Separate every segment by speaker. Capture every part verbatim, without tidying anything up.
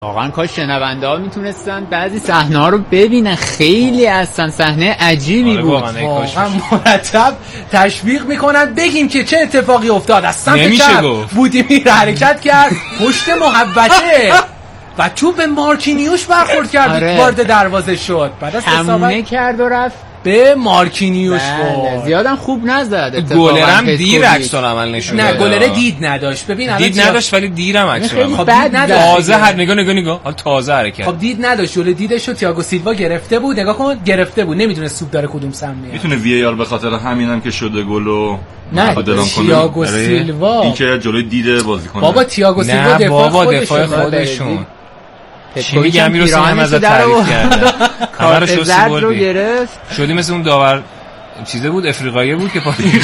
Speaker 1: واقعا کاش شنونده ها میتونستن بعضی صحنه ها رو ببینن، خیلی اصلا صحنه عجیبی
Speaker 2: آره
Speaker 1: بود.
Speaker 2: واقعا
Speaker 3: مرتب تشویق میکنن بگیم که چه اتفاقی افتاد. از سمت چپ بودیمیر حرکت کرد پشت محبته و تو به مارکینیوش برخورد کرد. آره. وارد دروازه شد، بعد از
Speaker 1: همونه کرد و رفت
Speaker 3: به مارکینیوش. خورد
Speaker 1: زیادم خوب نزد.
Speaker 2: گلرم دیر عکس العمل نشون
Speaker 3: نه گلره دید نداشت. ببین
Speaker 2: دید نداشت ولی دیرم عکس العمل.
Speaker 3: خب دید نداشت.
Speaker 2: تازه هر نگاه نگاه نگاه حالا تازه حرکت.
Speaker 3: خب دید نداشت. جلوی دیدش رو تییاگو سیلوا گرفته بود. نگاه کن گرفته بود، نمیدونه سوپ داره کدوم سمت.
Speaker 4: میتونه وی ای آر به خاطر همینم که شده گلو
Speaker 3: نه تییاگو سیلوا
Speaker 4: این که جلوی دید بازیکن.
Speaker 3: بابا تییاگو سیلوا
Speaker 2: دفاع خودشون. چی میگه امیر حسین هم ازت تعریف کرده.
Speaker 1: کارت زرد رو گرفت.
Speaker 2: شدی مثل اون داور چیزه بود افریقایی بود که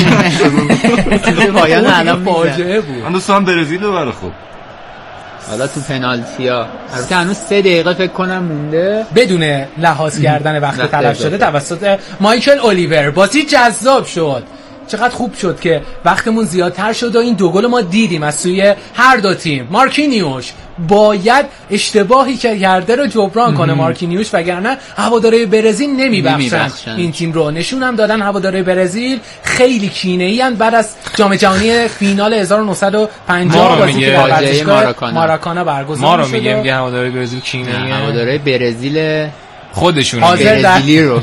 Speaker 1: پایان الان فاجعه
Speaker 4: بود. من دوستم برزیل رو بره. خوب
Speaker 1: حالا تو پنالتیا البته هنوز سه دقیقه فکر کنم مونده
Speaker 3: بدون لحاظ کردن وقت تلف شده توسط مایکل اولیور. بازی جذاب شد. چقدر خوب شد که وقتمون زیادتر شد و این دو گل ما دیدیم از سوی هر دو تیم. مارکینیوش باید اشتباهی که کرده رو جبران کنه مارکینیوش، وگرنه هواداره برزیل نمیبخشن این تیم رو. نشون هم دادن هواداره برزیل خیلی کینه‌ای ان بعد از جام جهانی فینال هزار و نهصد و پنجاه بازی که در ورزشگاه ماراکانا برگزار شد.
Speaker 2: ما رو میگیم که هواداره برزیل کینه‌ای،
Speaker 1: هواداره برزیل
Speaker 2: خودشون
Speaker 1: برزیلی رو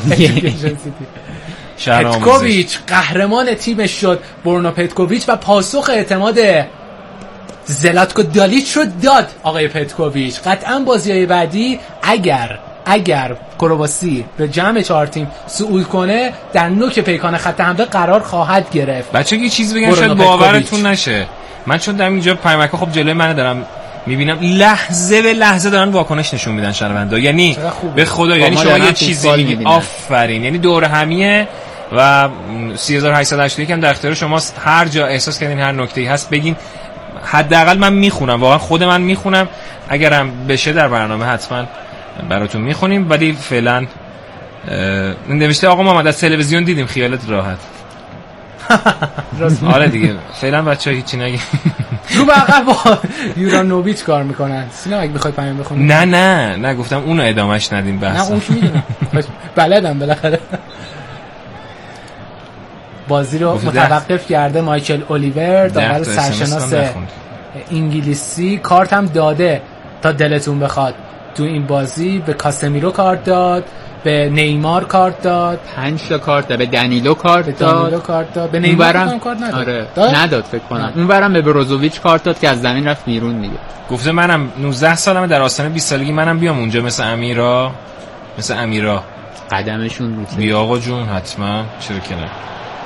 Speaker 3: پتکوویچ قهرمان تیمش شد، برونو پتکوویچ، و پاسخ اعتماد زلاتکو دالیچ رو داد آقای پتکوویچ. قطعا بازی‌های بعدی اگر اگر کرواسی به جمع چهار تیم صعود کنه در نوک پیکان خط حمله قرار خواهد گرفت.
Speaker 2: بچه‌ها یه چیز بگم شاید باورتون نشه، من چون دارم اینجا پیامک‌ها خب جلوی من دارم میبینم لحظه به لحظه دارن واکنش نشون میدن شهروندا. یعنی به خدا یعنی شما یه چیزی میگید آفرین، یعنی دور همیه و سه هزار و هشتصد و هشتاد و یک هم در اختیار شماست. هر جا احساس کردین هر نکته‌ای هست بگین. حداقل من میخونم، واقعا خود من میخونم، اگرم بشه در برنامه حتما براتون میخونیم. ولی فعلا نوشته آقا محمد از تلویزیون دیدیم خیالت راحت. آره دیگه فعلا بچه‌ها هیچی نگید.
Speaker 3: رو بغل با یورانوویچ کار میکنن. سینا اگه بخوای پیام بخونی.
Speaker 2: نه نه نه گفتم اونو ادامهش ندیم بحث.
Speaker 3: نه اون که میدونم بلدم بالاخره. بازی رو متوقف کرده مایکل اولیور، داور سرشناس انگلیسی. کارت هم داده تا دلتون بخواد. تو این بازی به کاسمیرو کارت داد، به نیمار کارت داد،
Speaker 1: پنج تا کارت داد، به دنیلو کارت داد،
Speaker 3: دنیلو کارت داد، به نیمار هم کارت نداد.
Speaker 1: آره داد؟ نداد فکر کنم. اونورم به بروزوویچ کارت داد که از زمین رفت بیرون دیگه.
Speaker 2: گفته منم نوزده سالمه، در آستانه بیست سالگی منم بیام اونجا مثل امیرا، مثل امیرا
Speaker 1: قدمشون رو
Speaker 2: بیا آقا جون حتما، چرا که نه.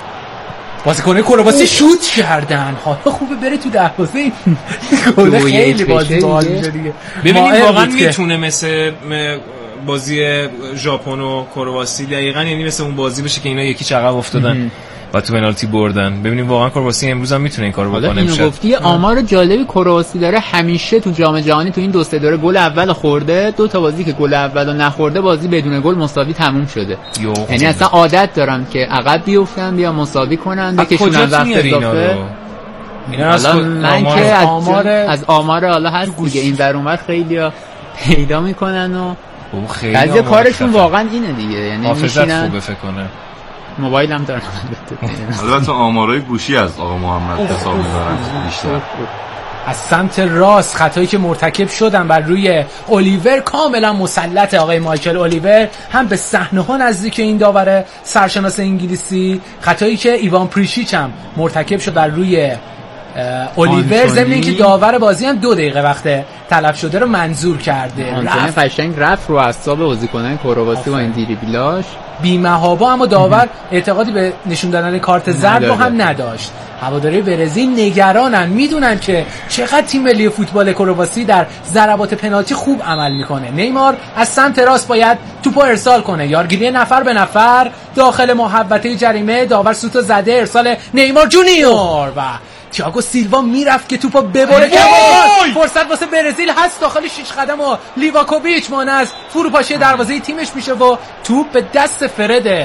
Speaker 3: بازیکن کرواسی شوت کردن، حالا خوبه بره تو دروازه. گل خیلی بازی باحال میشه دیگه.
Speaker 2: ببینید واقعا میتونه مثل بازی ژاپن و کرواسی دقیقاً یعنی مثل اون بازی بشه که اینا یکی چقدر افتادن و تو پنالتی بردن. ببینیم واقعا کرواسی امروز هم میتونه این کارو بکنه.
Speaker 1: اینو گفتی آمار جالبی کرواسی داره، همیشه تو جام جهانی تو این دو سه دوره گل اول خورده، دو تا بازی که گل اولو نخورده بازی بدون گل مساوی تموم شده. یعنی اصلا عادت دارن که عقب بیافتن بیا مساوی کنن بکشونن وقت اضافه. اینا از من که از آمار از آمار حالا هست دیگه این ور اونور خیلی‌ها پیدا میکنن و بعضی کارشون واقعا اینه دیگه. یعنی
Speaker 2: میشینن خوبه فکر کنه
Speaker 1: موبایل هم دارن.
Speaker 4: البته آمارای گوشی از آقا محمد حساب می‌برن بیشتر.
Speaker 3: از سمت راست خطایی که مرتکب شدن بر روی اولیور کاملا مسلط آقای مایکل اولیور، هم به صحنه‌ها نزدیک این داور سرشناس انگلیسی. خطایی که ایوان پریشیچ هم مرتکب شد بر روی اولیور، ضمن اینکه داور بازی هم دو دقیقه وقت تلف شده رو منظور کرده.
Speaker 1: آنتونی قشنگ رفت رو اعصاب بازیکنان کرواسی با این دریبلاش
Speaker 3: بی‌محابا، اما داور اعتقادی به نشون دادن کارت زرد رو هم نداشت. هواداری برزیل نگرانن، میدونن که چقدر تیم ملی فوتبال کرواسی در ضربات پنالتی خوب عمل میکنه. نیمار از سمت راست باید توپو ارسال کنه، یارگیری نفر به نفر داخل محوطه جریمه، داور سوتو زده، ارسال نیمار جونیور و تییاگو سیلوا میرفت که توپو ببره. فرصت واسه برزیل هست داخل شش قدم و لیواکوویچ مانع از فروپاشی دروازه تیمش میشه و توپ به دست فرد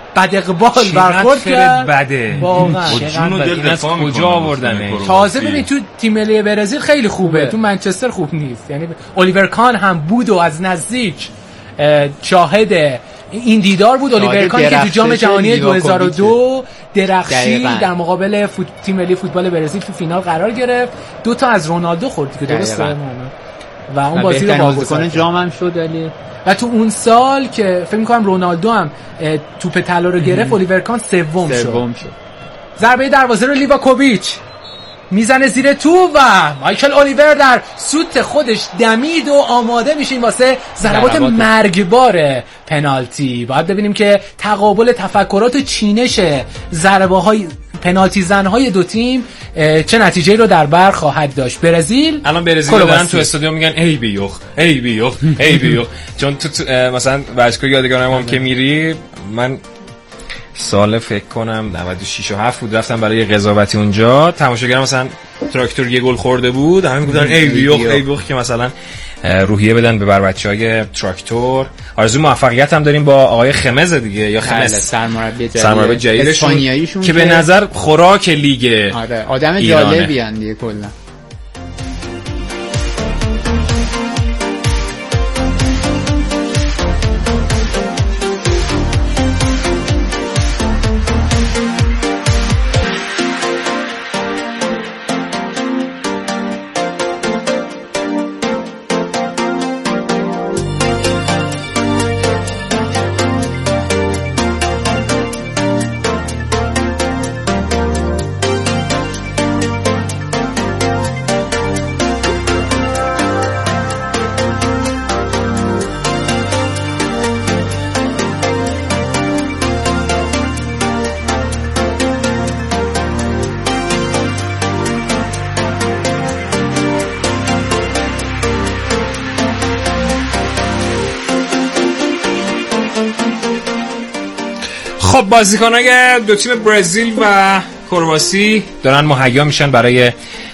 Speaker 3: بدقبال برخورد کرد.
Speaker 2: بده
Speaker 3: واقعا
Speaker 2: کجا آوردنه.
Speaker 3: تازه ببین تو تیم ملی برزیل خیلی خوبه، تو منچستر خوب نیست. یعنی الیور کان هم بود و از نزدیک شاهد این دیدار بود. الیور کان که تو جام جهانی دو هزار و دو درخشی در مقابل فوت... تیم ملی فوتبال برزیل تو فینال قرار گرفت، دو تا از رونالدو خورد که درسته و اون بازی رو
Speaker 1: بازیکن جام هم شد. ولی
Speaker 3: و تو اون سال که فکر می‌کنم رونالدو هم توپ طلا رو گرفت، الیور کان سوم شد.
Speaker 1: سوم شد.
Speaker 3: ضربه دروازه رو لیواکوویچ میزنه زیر تو و مایکل الیور در سوت خودش دمید و آماده میشیم واسه ضربات مرگبار پنالتی. باید ببینیم که تقابل تفکرات و چینش ضربه‌های پنالتی زن‌های دو تیم چه نتیجه‌ای رو در بر خواهد داشت. برزیل
Speaker 2: الان برزیل دارن تو استادیوم میگن ای بیوخ ای بیوخ ای بیوخ چون تو, تو مثلا ورزشگاه یادگارم هم که میری، من سال فکر کنم نود و شش و هفت بود رفتم برای قضاوتی اونجا، تماشاگرم مثلا تراکتور یه گل خورده بود، همه میگفتن ای بیوخ ای بیوخ که مثلا روحیه بدن به بر بچهای تراکتور. آرزوی موفقیت هم داریم با آقای خمز دیگه یا خمز
Speaker 1: سرمربی جدید
Speaker 2: سرمربی جدیدشون که به نظر خوراک لیگ.
Speaker 1: آره آدم جالبی ان دیگه کلا.
Speaker 2: خب بازیکنای دو تیم برزیل و کرواسی دارن مهیا میشن برای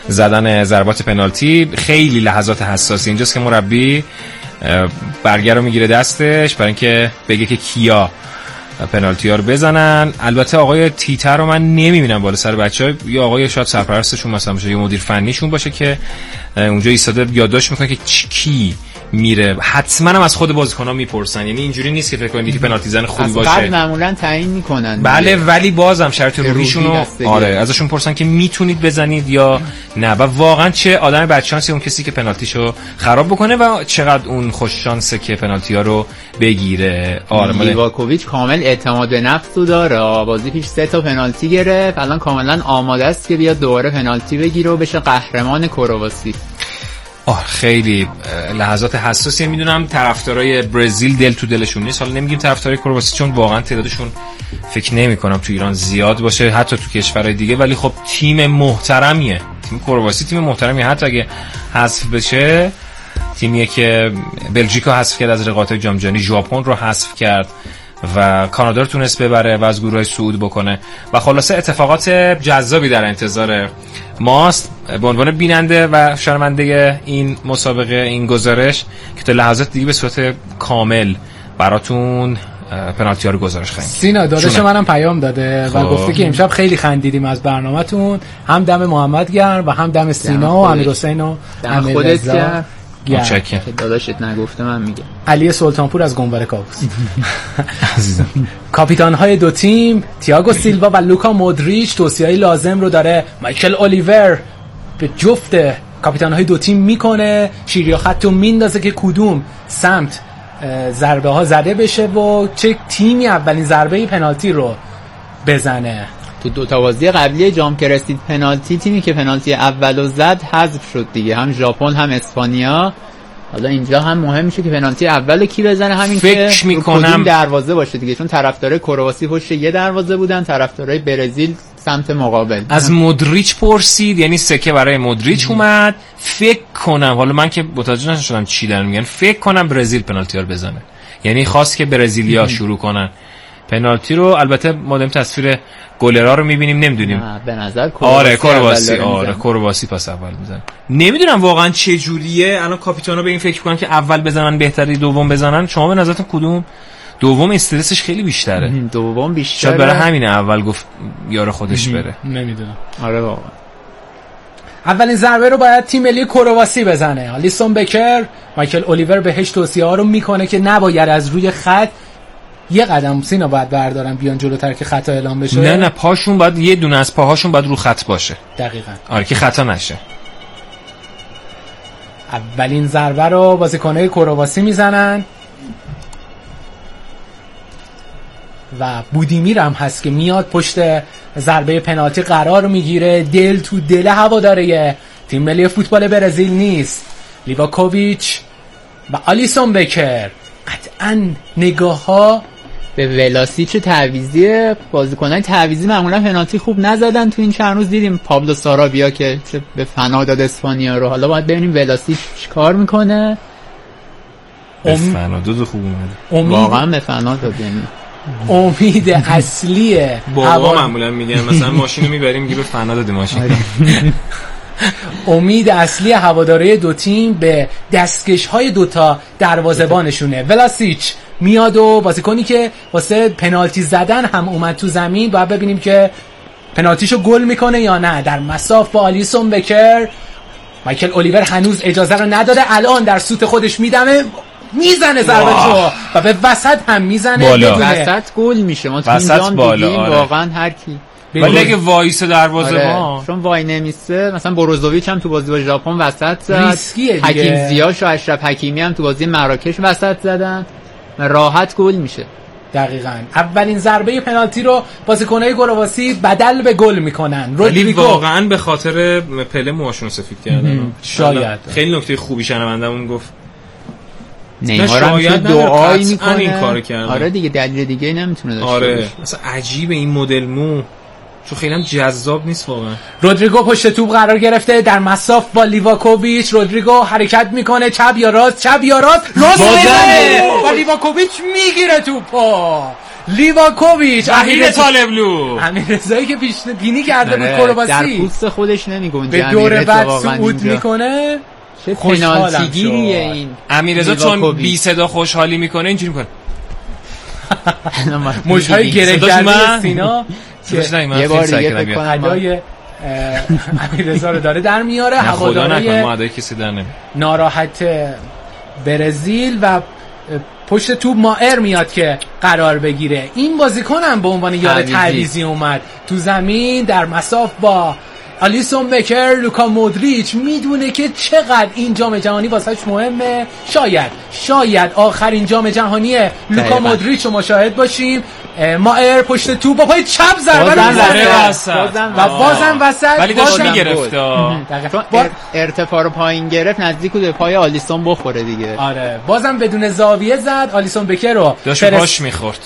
Speaker 2: زدن ضربات پنالتی. خیلی لحظات حساسی اینجاست که مربی برگر رو میگیره دستش برای اینکه بگه که کیا پنالتی ها رو بزنن. البته آقای تیتر رو من نمیبینم بالا سر بچه‌ها، یا آقای شاید سرپرستشون مثلا باشه یا مدیر فنیشون باشه که اونجا ایستاده یادداشت میکنه که کی میره. حتما هم از خود بازیکن‌ها میپرسن، یعنی اینجوری نیست که فکر کنید که پنالتی زن خوبی باشه.
Speaker 1: قبل معمولا تعیین میکنن.
Speaker 2: بله ولی بازم شرط روحیشون آره ازشون پرسن که میتونید بزنید یا نه. و واقعا چه آدم بدشانسی اون کسی که پنالتیشو خراب بکنه و چقدر اون خوش شانسه که پنالتی‌ها رو بگیره.
Speaker 1: آره لیواکوویچ کامل اعتماد به نفس داره. بازی پیش سه تا پنالتی گرفت، الان کاملا آماده است که بیاد دوباره پنالتی بگیره و بشه قهرمان کرواسی.
Speaker 2: آه خیلی لحظات حساسی. میدونم طرفدارای برزیل دل تو دلشون نیست، حالا نمیگیم طرفدارای کرواسی چون واقعا تعدادشون فکر نمی کنم تو ایران زیاد باشه، حتی تو کشورهای دیگه، ولی خب تیم محترمیه. تیم کرواسی تیم محترمیه، حتی اگه حذف بشه تیمیه که بلژیکو حذف کرد از رقابت‌های جام جهانی، ژاپن رو حذف کرد و کانادا رو تونست ببره و از گروه‌های صعود بکنه و خلاصه اتفاقات جذابی در انتظار ماست. به عنوان بیننده و شرمنده این مسابقه، این گزارش که تا لحظات دیگه به صورت کامل براتون پنالتی ها رو گزارش خواهیم.
Speaker 3: سینا داداش منم پیام داده و گفته که امشب خیلی خندیدیم از برنامه‌تون، هم دم محمد گرم و هم دم سینا و امیر حسین و
Speaker 1: امیر خودت
Speaker 2: متشکرم.
Speaker 1: داداشت نگفته من میگم.
Speaker 3: علی سلطانپور از گنبر کاووس. کاپیتان های دو تیم تییاگو سیلوا و لوکا مودریچ توصیه‌های لازم رو داره مایکل الیور به جفت کاپیتان های دو تیم میکنه، شیریا خطو میندازه که کدوم سمت ضربه ها زده بشه و چه تیمی اولین ضربه پنالتی رو بزنه.
Speaker 1: تو دو تا بازی قبلی جام که رسید پنالتی، تیمی که پنالتی اولو زد حذف شد دیگه، هم ژاپن هم اسپانیا. حالا اینجا هم مهم میشه که پنالتی اول کی بزنه، همین
Speaker 2: فکر
Speaker 1: که
Speaker 2: میکنم
Speaker 1: دروازه باشه دیگه، چون طرفدارای کرواسی پشت یه دروازه بودن، طرفدارای برزیل سمت مقابل.
Speaker 2: از مودریچ پرسید، یعنی سکه برای مودریچ اومد. فکر کنم، حالا من که متوجه نشدم چی دارن میگن، فکر کنم برزیل پنالتی رو بزنه، یعنی خواست که برزیلیا شروع کنن پنالتی رو. البته ما داریم تصویر گلرها رو میبینیم، نمیدونیم
Speaker 1: به نظر کرواسی
Speaker 2: آره کرواسی آره کرواسی پس اول میزنه. نمیدونم واقعا چه جوریه. الان کاپیتانا به این فکر میکنن که اول بزنن بهتری دوم بزنن. شما به نظرتون کدوم دوم استرسش خیلی بیشتره.
Speaker 1: دوم بیشتره.
Speaker 2: شاید برای همین اول گفت یار خودش بره.
Speaker 3: نمیدونم.
Speaker 1: آره واقعا.
Speaker 3: اولین ضربه رو باید تیم ملی کرواسی بزنه. آلیسون بکر، مایکل اولیور بهش توصیه ها رو میکنه که نباید از روی خط یه قدم سینا باید بردارن بیان جلوتر که خطا اعلام بشه.
Speaker 2: نه نه پاشون باید یه دونه از پاهاشون باید رو خط باشه.
Speaker 3: دقیقاً.
Speaker 2: آره که خطا نشه.
Speaker 3: اولین ضربه رو بازیکن‌های کرواسی میزنن و بودیمیر هم هست که میاد پشت ضربه پنالتی قرار میگیره. دل تو دل هواداره تیم ملی فوتبال برزیل نیست. لیواکوویچ و آلیسون بکر قطعاً نگاه ها
Speaker 1: به ولاسیچ تعویضی. بازیکنان تعویضی معمولا پنالتی خوب نزدن تو این چند روز. دیدیم پابلو سارابیا که به فنا داد اسپانیا رو. حالا باید ببینیم ولاسیچ چیکار میکنه.
Speaker 2: به فنا داد خوب اومد.
Speaker 1: واقعا به فنا داد. یعنی
Speaker 3: امید اصلی
Speaker 2: بابا معمولا میگن مثلا ماشینو میبریم میگه به فنا داد ماشین.
Speaker 3: امید اصلی هواداره دو تیم به دستکش های دوتا دروازه‌بانشونه. ولاسیچ میاد و بازیکنی که واسه پنالتی زدن هم اومد تو زمین. باید ببینیم که پنالتیشو گل میکنه یا نه. در مساف با آلیسون بکر. مایکل اولیور هنوز اجازه رو نداده. الان در سوت خودش میدمه میزنه ضربه‌شو و به وسط هم میزنه.
Speaker 1: بالا. وسط گل میشه. ما تو اینجا دیدیم واقعا هر کی
Speaker 2: ولی اگه وایس دروازه ما
Speaker 1: چون وای نمیسته. مثلا بروزوویچ هم تو بازی با ژاپن وسط زد. حکیم زیاش و اشرف حکیمی هم تو بازی مراکش وسط زدن. راحت گل میشه.
Speaker 3: دقیقاً. اولین ضربه پنالتی رو بازیکن‌های کرواسی بدل به گل میکنن.
Speaker 2: ولی واقعاً به خاطر پله موهاشون سفید کردن.
Speaker 3: شاید
Speaker 2: خیلی نکته خوبی شنوندمون گفت.
Speaker 1: نیمار هم که دعایی میکنه این کارو کرده. آره دیگه دلیل دیگه نمیتونه داشته
Speaker 2: آره. باشه. مثلا عجیبه این مدل مو چون خیلی هم جذاب نیست واقعا.
Speaker 3: رودریگو پشت توپ قرار گرفته در مساف با لیواکوویچ. رودریگو حرکت میکنه چپ یا راست چپ یا راست راست میزنه و لیواکوویچ میگیره توپو. لیواکوویچ
Speaker 2: امیر طالبلو
Speaker 3: امیر رضایی که پیش بینی کرده بود کرواسی
Speaker 1: در پوست خودش نمیگنجه.
Speaker 3: به دور بعد صعود میکنه.
Speaker 1: چه پنالتی گیریه این.
Speaker 2: امیررضا چون بی صدا خوشحالی میکنه اینجوری میکنه.
Speaker 3: موجهای گره کرده سینا
Speaker 1: یه بار دیگه فکر کنم
Speaker 3: ادای امیررضا رو داره در میاره.
Speaker 2: هواداری کسی در نمیاره.
Speaker 3: ناراحت برزیل و پشت توپ مائر میاد که قرار بگیره. این بازیکن هم به عنوان یار تعویضی اومد تو زمین در مساف با آلیسون بکر. لوکا مودریچ میدونه که چقدر این جام جهانی واسهش مهمه. شاید شاید آخرین جام جهانی لوکا مودریچ رو مشاهد باشیم. مائر پشت توپ با پای چپ ضربه
Speaker 2: میزنه
Speaker 3: و بازم وسط
Speaker 2: ولی داشت میگرفت.
Speaker 1: ارتفاع رو پایین گرفت نزدیک بود به پای آلیسون بخوره دیگه.
Speaker 3: آره بازم بدون زاویه زد. آلیسون بکر رو
Speaker 2: داشت پاش میخورد.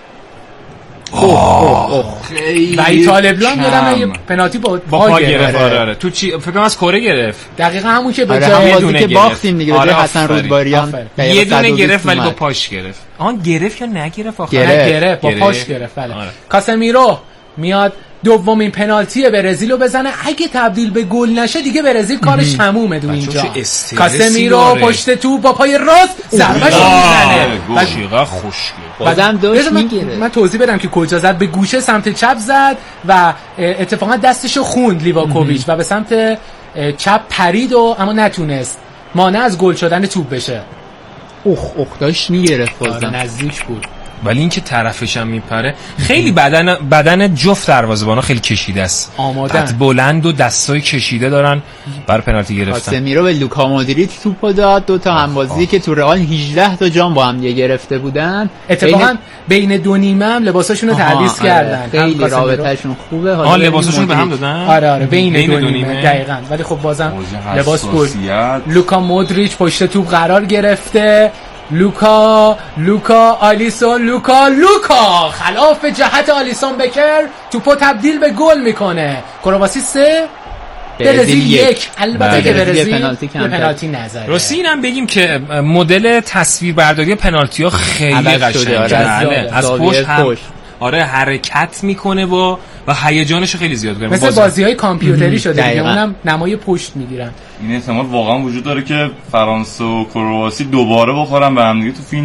Speaker 3: و ای طالبلو هم یادم یه پنالتی با
Speaker 2: پا گرفت. آره آره تو چی فکر کنم از کره گرفت.
Speaker 3: دقیقاً همون که
Speaker 1: به جای بازی که باختیم دیگه به حسن رودباریان
Speaker 2: یه دونه گرفت ولی با پاش گرفت. آن گرفت یا نگرفت آخر؟
Speaker 3: گرفت با پاش گرفت. بله. کاسمیرو میاد دومین پنالتی برزیل رو بزنه. اگه تبدیل به گل نشه دیگه برزیل کارش تمومه دو اینجا. کاسمیرو پشت تو با پای راست ضربه میزنه.
Speaker 2: چقدر خوشگل.
Speaker 1: بازم داشت میگیره.
Speaker 3: من توضیح بدم که کجا زد. به گوشه سمت چپ زد و اتفاقا دستشو خوند لیواکوویچ و به سمت چپ پرید و اما نتونست مانع از گل شدن توپ بشه.
Speaker 1: اوخ اوخ داشت میگرفت. بازم
Speaker 3: نزدیک بود.
Speaker 2: ولی اینکه طرفش هم میپره خیلی بدن بدن جفت دروازه‌بانا خیلی کشیده است.
Speaker 3: آماده
Speaker 2: قد بلند و دستای کشیده دارن بر پنالتی گرفتن.
Speaker 1: کاسمیرو به لوکا مودریچ توپو داد. دو تا همبازی که تو رئال هجده تا جام با هم دیگه گرفته بودن.
Speaker 3: اتفاقا بین, بین دو نیمه هم لباساشون رو تعویض کردن.
Speaker 1: خیلی رابطه‌شون خوبه.
Speaker 2: حالا لباساشون به هم دادن.
Speaker 3: آره آره بین, بین دو, دو نیمه دقیقاً. ولی خب بازم لباس بود. لوکا مودریچ پشت توپ قرار گرفته. لوکا لوکا آلیسون لوکا لوکا خلاف جهت آلیسون بکر توپو تبدیل به گل میکنه. کرواسی سه برزیل یک. البته که برزیل پنالتی نزده.
Speaker 2: راستی اینم بگیم که مدل تصویربرداری پنالتی ها خیلی قشنگه. از پشت هم آره حرکت میکنه و و هیجانشو خیلی زیاد کنه.
Speaker 3: مثل بازی‌های کامپیوتری شده دیگه. اونم نمای پشت میگیرن.
Speaker 4: این احتمال واقعا وجود داره که فرانسه و کرواسی دوباره بخورن به هم دیگه تو فینال.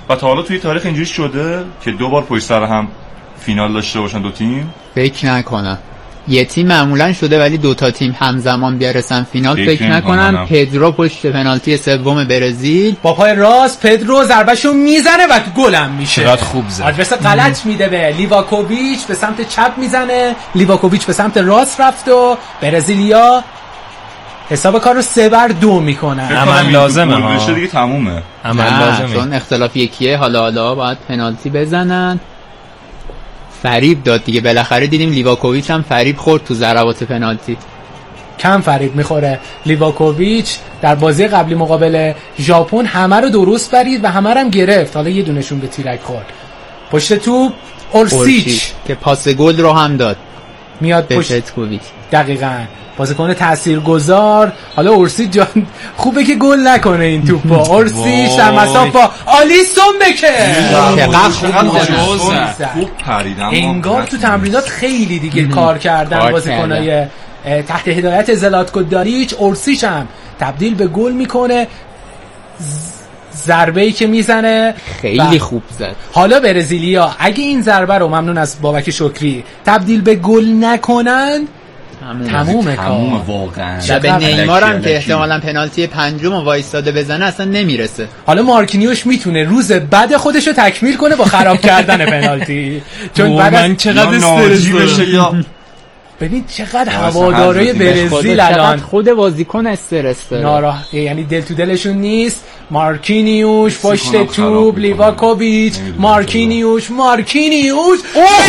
Speaker 4: و تا حالا توی تاریخ اینجوری شده که دو بار پشت سر هم فینال داشته باشن دو تیم؟
Speaker 1: فکر نکنم. یه تیم معمولا شده ولی دو تا تیم همزمان برسن فینال فکر نکنم. پدرو پشت پنالتی سوم برزیل
Speaker 3: با پای راست پدرو ضربهشو میزنه و گلم میشه.
Speaker 2: چقدر خوب زد.
Speaker 3: آدرس غلط میده به لیواکوویچ، به سمت چپ میزنه، لیواکوویچ به سمت راست رفت و برزیلیا حساب کارو سه بر دو میکنن.
Speaker 2: عمل لازمه ها.
Speaker 4: بشه دیگه تمومه.
Speaker 2: عمل لازمه.
Speaker 1: چون اختلاف یکیه حالا حالا باید پنالتی بزنن. فریب داد دیگه، بالاخره دیدیم لیواکوویچ هم فریب خورد تو ضربات پنالتی.
Speaker 3: کم فریب میخوره لیواکوویچ. در بازی قبلی مقابل ژاپن همه رو درست برید و همه رو هم گرفت، حالا یه دونشون به تیرک خورد. پشت توپ اورسیچ
Speaker 1: که پاس گل رو هم داد
Speaker 3: میاد
Speaker 1: به
Speaker 3: پشت
Speaker 1: پتکوویچ.
Speaker 3: دقیقاً بازیکن تاثیرگذار. حالا اورسیچ جان خوبه که گل نکنه این توپو. اورسیچ در مساف با آلیسون بکه
Speaker 1: چقدر خوب
Speaker 4: خوب پرید.
Speaker 3: انگار تو تمرینات خیلی دیگه کار کردن بازیکنای تحت هدایت زلاتکو داریچ. اورسیچ هم تبدیل به گل میکنه. ضربه‌ای که میزنه
Speaker 1: خیلی خوب زد.
Speaker 3: حالا برزیلیا اگه این ضربه رو ممنون از بابک شکری تبدیل به گل نکنن تمومه کار
Speaker 4: واقعا.
Speaker 1: و به نیمار هم که احتمالاً پنالتی پنجم رو وایستاده بزنه اصلا نمیرسه.
Speaker 3: حالا مارکینیوش میتونه روز بعد خودش رو تکمیل کنه با خراب کردن پنالتی. چون بعد
Speaker 2: چقدر استرس بشه یا
Speaker 3: ببین چقدر هوادارهای برزیل الان
Speaker 1: خود بازیکن استرس داره.
Speaker 3: ناراحت، یعنی دل تو دلشون نیست. مارکینیوش پشت توپ، لیواکوویچ، مارکینیوش مارکینیوش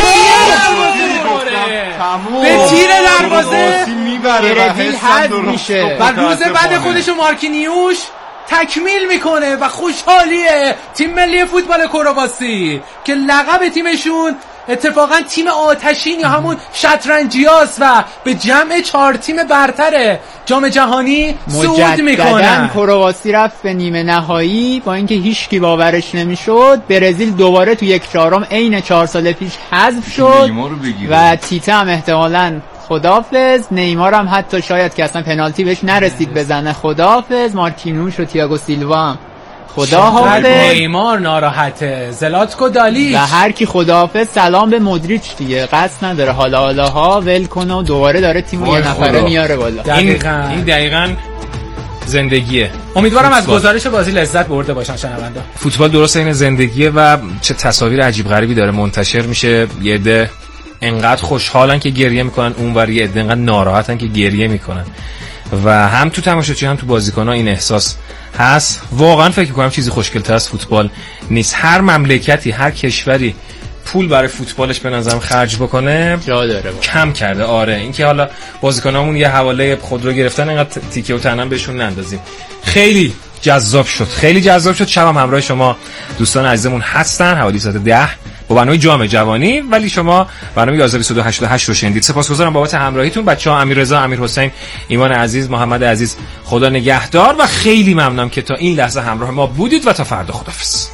Speaker 3: به تیر دروازه
Speaker 1: میبره و میشه
Speaker 3: و روز بعد خودشو مارکینیوش تکمیل میکنه و خوشحالیه تیم ملی فوتبال کرواسی که لقب تیمشون اتفاقا تیم آتشین یا همون شطرنجیاست و به جمع چهار تیم برتر جام جهانی صعود میکنن.
Speaker 1: کرواسی رفت به نیمه نهایی با اینکه هیچکی باورش نمیشد. برزیل دوباره تو یک چهارم عین چهار سال پیش حذف شد و تیته هم احتمالاً خداحافظ. نیمار هم حتی شاید که اصلا پنالتی بهش نرسید بزنه خداحافظ. مارکینوش و تییاگو سیلوا هم خداحافظ.
Speaker 3: نیمار ناراحته، زلاتکو دالیچ
Speaker 1: و هر کی خداحافظ سلام به مودریچ دیگه. قصد نداره حالا حالا ها ول کنه و دوباره داره تیمو یه نفره میاره بالا.
Speaker 3: دقیقاً.
Speaker 2: این دقیقاً زندگیه.
Speaker 3: امیدوارم از گزارش بازی لذت برده باشن شنوندا.
Speaker 2: فوتبال درست این زندگیه و چه تصاویر عجیب غریبی داره منتشر میشه. یه عده انقدر خوشحالن که گریه میکنن، اونور یه عده انقدر ناراحتن که گریه میکنن و هم تو تماشاچی هم تو بازیکن‌ها این احساس هست. واقعا فکر می‌کنم چیزی خوشگل‌تر از فوتبال نیست. هر مملکتی، هر کشوری پول برای فوتبالش به نظرم خرج بکنه
Speaker 1: جا داره با.
Speaker 2: کم کرده. آره اینکه حالا بازیکنامون یه حواله خودرو گرفتن اینقدر تیکه و تنم بهشون نندازیم. خیلی جذاب شد، خیلی جذاب شد. شبم همراه شما دوستان عزیزمون هستن حوالی ساعت ده با برنامه جام جوانی، ولی شما برنامه یازده بیست و دو هشتاد و هشت رو شنیدید. سپاسگزارم بابت همراهیتون بچه‌ها. امیررضا، امیرحسین، ایمان عزیز، محمد عزیز، خدا نگهدار و خیلی ممنونم که تا این لحظه همراه ما بودید و تا فردا خداحافظ.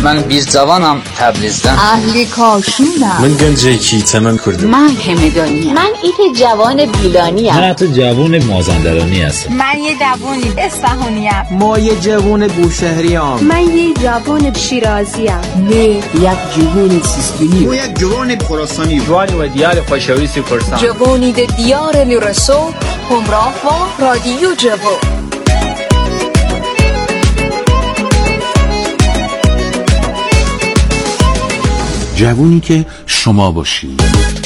Speaker 5: من بیرزوانم تبریزدن.
Speaker 6: اهل کاشونم.
Speaker 7: من گنجه کیتمن کردم.
Speaker 6: من همدانیم.
Speaker 8: من ایت جوان بیلانیم.
Speaker 9: من حتی جوان مازندرانی هستم.
Speaker 10: من یه جوانی اصفهانیم.
Speaker 11: ما یه جوان بوشهریم.
Speaker 12: من یه جوان شیرازیم.
Speaker 13: من یک جوان سیستانی.
Speaker 14: ما یک جوان خراسانی.
Speaker 15: جوانی و دیار خوشوی سیکرسان.
Speaker 16: جوانی د دیار نورسو همراه با رادیو جوان.
Speaker 17: جوونی که شما باشید.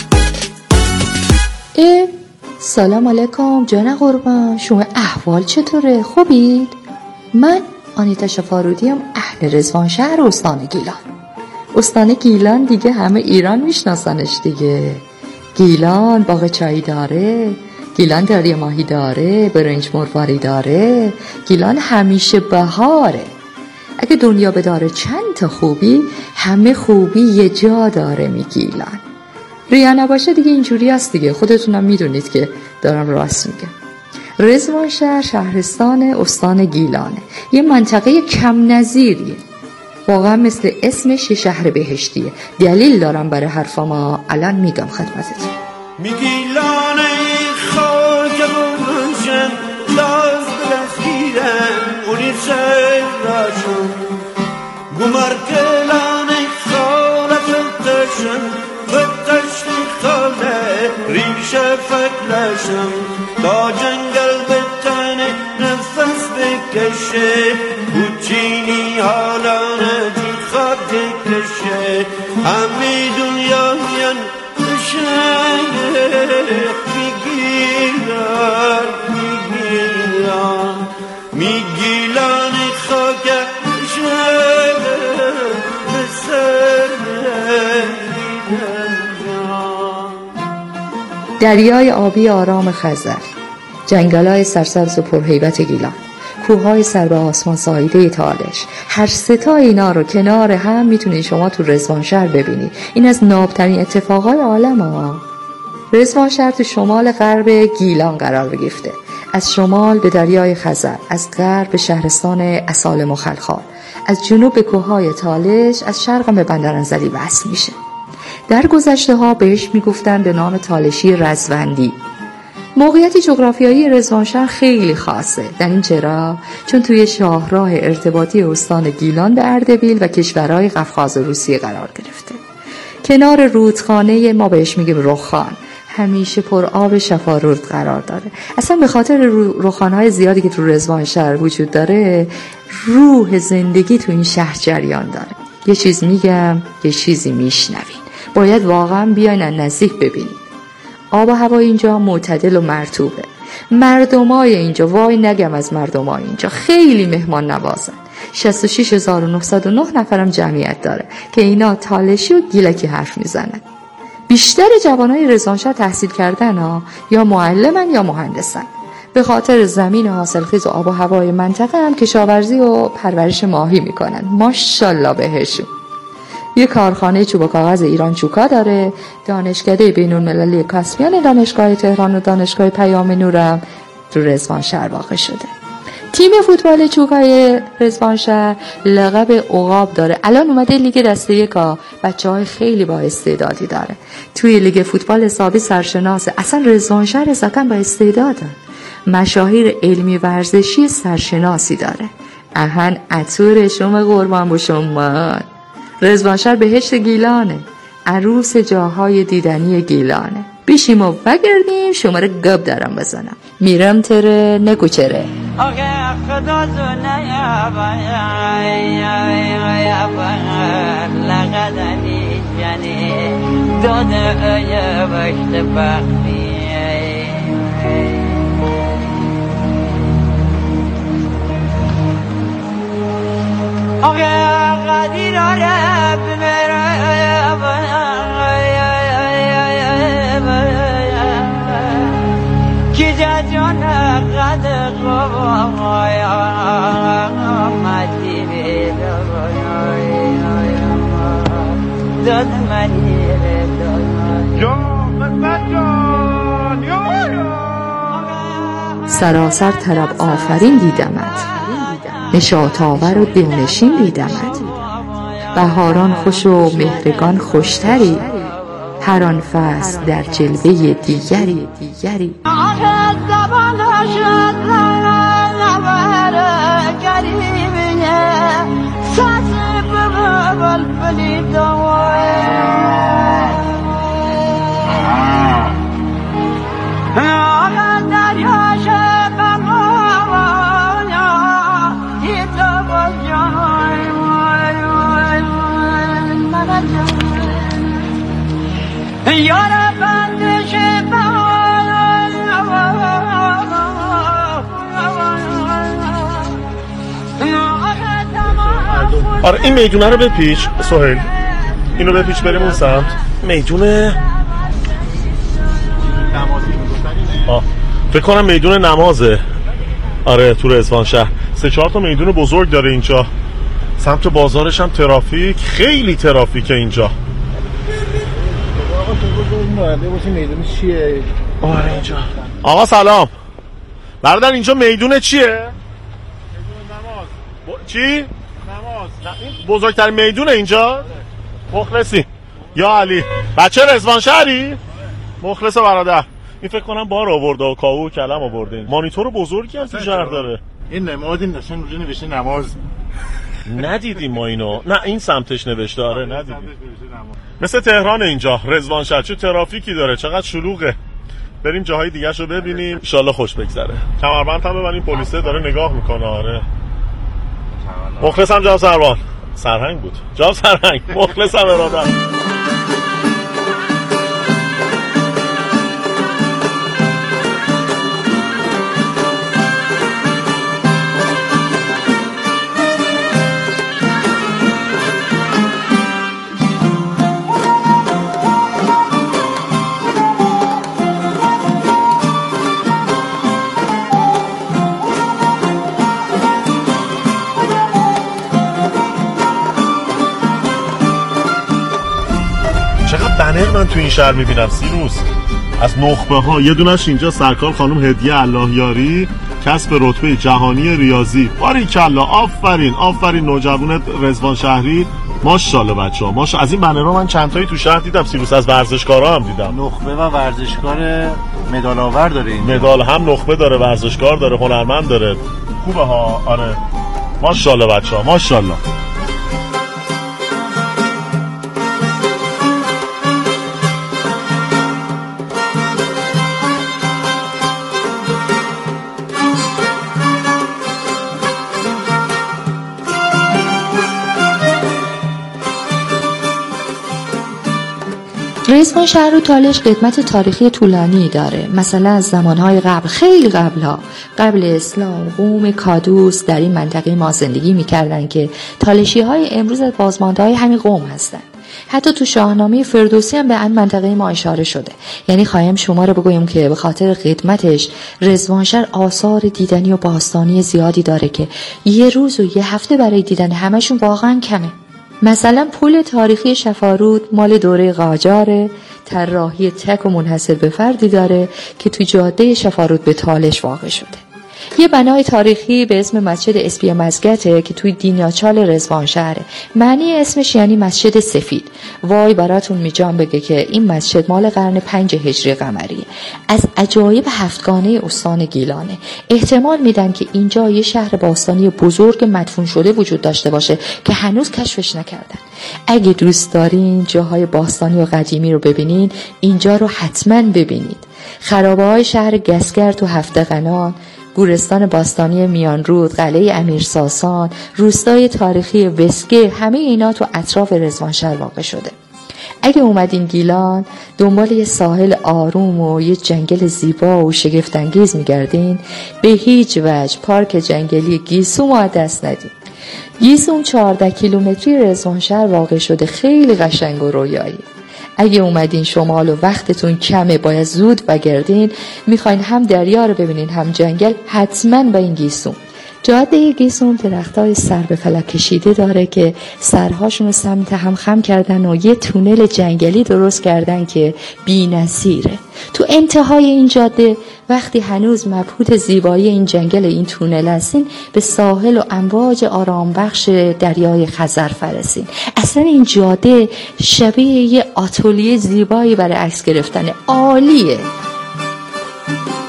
Speaker 18: ای سلام علیکم جان قربان، شما احوال چطوره؟ خوبید؟ من آنیتا شفارودیم، اهل رضوانشهر استان گیلان. استان گیلان دیگه همه ایران میشناسنش دیگه. گیلان باغ چایی داره، گیلان دریا ماهی داره، برنج مرواری داره، گیلان همیشه بهاره. اگه دنیا بداره چند تا خوبی، همه خوبی یه جا داره می گیلان. ریا نباشه دیگه اینجوری هست دیگه، خودتونم میدونید که دارم راست میگم. رضوانشهر شهرستان استان گیلانه، یه منطقه کم نظیریه، واقعا مثل اسمش یه شهر بهشتیه. دلیل دارم برای حرفام، الان میگم خدمتتون.
Speaker 19: می گیلانه خاک بونشن لاز بلسگیرن اونی شهر راشن گمرکلانه خالت تشن فتشتی خاله ریشه فکلشن تا جنگل بتنه نفس بکشه بوچینی حالانه جی خواب کشه همی دنیا میان بشه میگیلان میگیلان میگیلان خاک بشه بسر
Speaker 18: دریای آبی آرام خزر، جنگل‌های سرسبز و پرهیبت گیلان، کوههای سر به آسمان ساییده تالش، هر سه تا اینا رو کنار هم میتونید شما تو رضوانشهر ببینید. این از نابترین اتفاقای عالم ها. رضوانشهر تو شمال غرب گیلان قرار گرفته، از شمال به دریای خزر، از غرب به شهرستان اصالم و خلخال، از جنوب به کوههای تالش، از شرق به بندرانزلی وصل میشه. در گذشته ها بهش میگفتن به نام تالشی رزوندی. موقعیت جغرافیایی رضوانشهر خیلی خاصه. در این چرا؟ چون توی شاهراه ارتباطی استان گیلان به اردبیل و کشورهای قفقاز و روسیه قرار گرفته. کنار رودخانه ما بهش میگیم رخخان، همیشه پر آب شفارورد قرار داره. اصلا به خاطر رخخانهای زیادی که تو رضوانشهر وجود داره، روح زندگی تو این شهر جریان داره. یه چیز میگم، یه چیزی میشنوین، باید واقعا بیاین از نزدیک ببینید. آب و هوا اینجا معتدل و مرطوبه. مردمای اینجا، وای نگم از مردمای اینجا، خیلی مهمان نوازن. شصت و شش هزار و نهصد و نه نفرم جمعیت داره که اینا تالشی و گیلکی حرف میزنن. بیشتر جوانای رضوانشهر تحصیل کردن ها، یا معلمن یا مهندسن. به خاطر زمین حاصلخیز و آب و هوای منطقه هم کشاورزی و پرورش ماهی میکنن. ماشاءالله بهشون. یه کارخانه چوب و کاغذ ایران چوکا داره، دانشکده بین‌المللی کاسپیان دانشگاه تهران و دانشگاه پیام نورم تو رضوانشهر واقع شده. تیم فوتبال چوکای رضوانشهر لقب عقاب داره. الان اومده لیگ دسته یکا، بچه‌های خیلی با استعدادی داره. توی لیگ فوتبال حسابی سرشناسه. اصلا رضوانشهر اصلا با استعداده. مشاهیر علمی ورزشی سرشناسی داره. اهن عطور شما قربان با شما. رضوانشهر بهشت گیلانه، عروس جاهای دیدنی گیلانه. بیشیم و بگردیم شما رو گب دارم بزنم. میرم تره نگو چره.
Speaker 20: آقا خدا زونه یا لغدنی جنی داده یا بشت بخمی آقا قدیر رب کی جان قد قوایا مدی داد منی
Speaker 18: سراسر طرب آفرین دیدمت، نشاط آور و دلنشین دیدمت. بهاران خوش و مهرگان خوشتری، هر آن فصل در جلوه دیگری دیگری.
Speaker 7: آره این میدونه رو بپیچ سهیل، اینو بپیچ بریم اون سمت. میدونه آه فکر کنم میدون نمازه. آره تو رضوان شهر سه چهار تا میدون بزرگ داره اینجا. سمت بازارش هم ترافیک، خیلی ترافیکه اینجا.
Speaker 14: میدون چیه؟
Speaker 7: آره اینجا. آقا سلام برادر، اینجا میدون چیه؟
Speaker 14: میدون نماز.
Speaker 7: ب... چی؟ نماز. این بزرگترین میدونه اینجا؟ مخلصی یا علی. بچه رضوان شهری؟ مخلص برادر. این فکر کنم بار آورده و کاهو و کلم آورده. مانیتور بزرگی هم تو شهر داره.
Speaker 14: این نماد این نشون روزی نوشته نماز.
Speaker 7: ندیدیم ما اینو. نه این سمتش نوشته. آره ندیدیم. مثل تهران اینجا رضوان شهر چه ترافیکی داره، چقدر شلوغه. بریم جاهای دیگه شو ببینیم ان شاءالله خوش بگذره. کمربند هم ببریم، پلیسه داره نگاه میکنه. آره مخلصم جناب سروان. سرهنگ بود جناب سرهنگ. مخلصم برادر. بنر من تو این شهر میبینم سیروس از نخبه ها. یه دونش اینجا سرکار خانم هدیه الله یاری، کسب رتبه جهانی ریاضی. باریکلا، آفرین آفرین نوجوان رضوان شهری. ماشاءالله بچه‌ها ماش. از این بنرها من چند تایی تو شهر دیدم سیروس، از ورزشکارا هم دیدم.
Speaker 14: نخبه و ورزشکار مدال آور داره اینجا.
Speaker 7: مدال هم نخبه داره، ورزشکار داره، هنرمند داره. خوبه ها. آره ماشاءالله بچه‌ها ماشاءالله.
Speaker 18: رضوان شهر و تالش قدمت تاریخی طولانی داره. مثلا از زمانهای قبل، خیلی قبلها، قبل اسلام، قوم کادوس در این منطقه ما زندگی میکردن که تالشی های امروز از بازمانده های همین قوم هستن. حتی تو شاهنامه فردوسی هم به این منطقه ما اشاره شده. یعنی خواهیم شما رو بگویم که به خاطر قدمتش رضوان شهر آثار دیدنی و باستانی زیادی داره که یه روز و یه هفته برای دیدن همشون واقعا کمه. مثلا پل تاریخی شفارود مال دوره قاجاره، طراحی تک و منحصر به فردی داره که تو جاده شفارود به تالش واقع شده. یه بنای تاریخی به اسم مسجد اسپی مزگته که توی دینیاچال رضوان شهره. معنی اسمش یعنی مسجد سفید. وای براتون میجام بگه که این مسجد مال قرن پنج هجری قمریه. از عجایب هفتگانه استان گیلانه. احتمال میدن که اینجا یه شهر باستانی بزرگ مدفون شده وجود داشته باشه که هنوز کشفش نکردن. اگه دوست دارین جاهای باستانی و قدیمی رو ببینین، اینجا رو حتما ببینید. خرابه‌های شهر گسگر تو هفت‌قنان، گورستان باستانی میانرود، قلعه امیر ساسان، روستای تاریخی وسگه، همه اینا تو اطراف رضوان شهر واقع شده. اگه اومدین گیلان دنبال یه ساحل آروم و یه جنگل زیبا و شگفت‌انگیز میگردین، به هیچ وجه پارک جنگلی گیسوم رو دست ندین. گیسوم چهارده کیلومتری رضوان شهر واقع شده، خیلی قشنگ و رویایی. اگه اومدین شمال و وقتتون کمه باید زود بگردین، میخواین هم دریا رو ببینین هم جنگل، حتما با این گیسوم. جاده گیسوم درختای سر به فلک کشیده داره که سرهاشون رو سمت هم خم کردن و یه تونل جنگلی درست کردن که بی‌نظیره. تو انتهای این جاده وقتی هنوز مبهوت زیبایی این جنگل این تونل هستین به ساحل و امواج آرام بخش دریای خزر فرسین. اصلا این جاده شبیه یه آتلیه زیبایی برای عکس گرفتن. عالیه.